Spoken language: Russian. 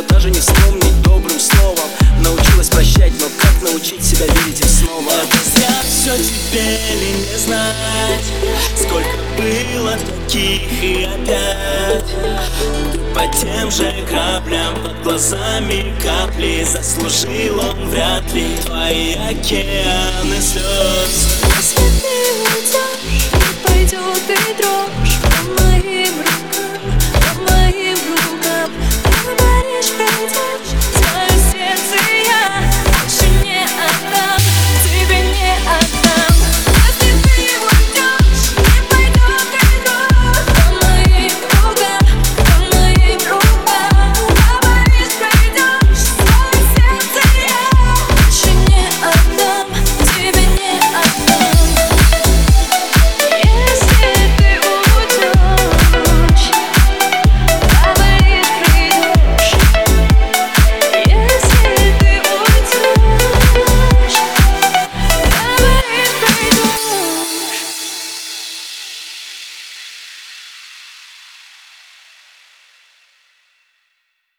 даже не вспомнить добрым словом. Научилась прощать, но как научить себя видеть их снова? Это зря все теперь и не знать, сколько было таких и опять ты по тем же краплям, под глазами капли. Заслужил он вряд ли твои океаны слез. Если ты уйдешь, пойдет и дрожь.